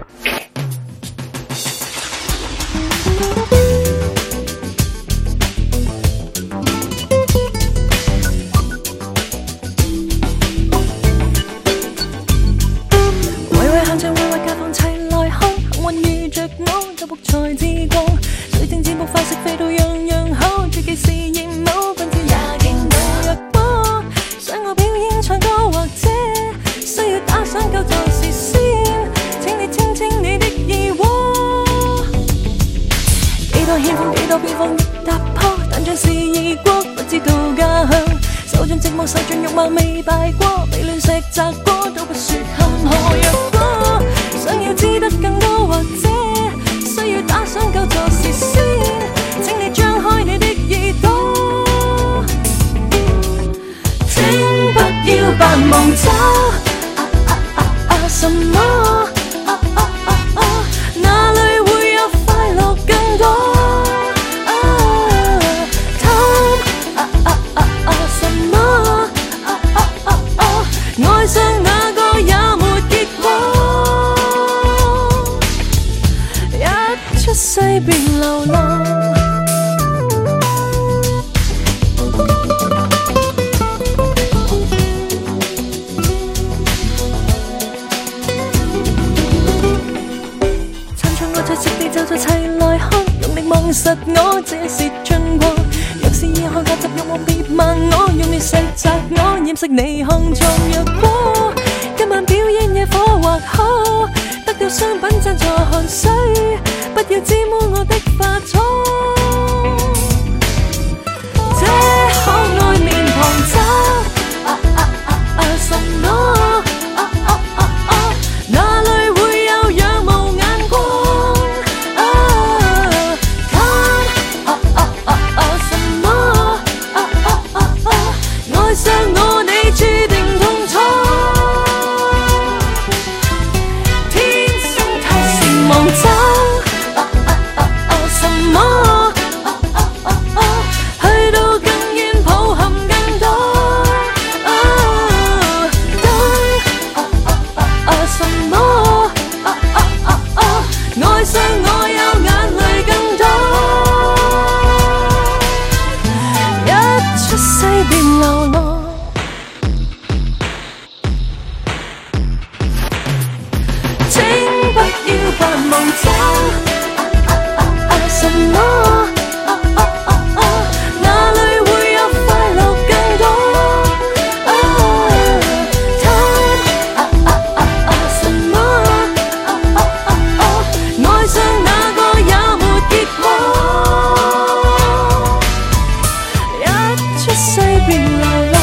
才自覺，水晶節目快食飛到樣樣好，最忌是厭某笨跳也見到。若果想我表演唱歌或者需要打賞救助時先，請你清清你的耳窩。幾多險況幾多偏方亦踏破，但像是異國不知道家鄉。受盡寂寞受盡辱罵未敗過，被亂石砸過都不說坎坷。若果想要知得更多或者需要打賞救助時先，請你張開你的耳朵，請不要扮忙找什麼，哪裡會有快樂更多？什麼？愛上那個也沒結果，一出世便流浪。參賽我在食地就在齊來看，用力望實我這是進過。若是以後夾雜欲望別問我，用亂石砸我，掩飾你行狀。若果今晚表演野火或可得到商品贊助汗水，不要沾污我的化妝。這可愛面龐找什麼？哪裡會有仰慕眼光？什麼？愛上我你注定痛楚，天生太善忘找什麼？去到更遠抱憾更多。什麼？愛上我有眼淚更多，一出世便流浪。請不要扮忙找什麼？哪裡會有快樂更多？什麼？愛上那個也沒結果，一出世便流浪。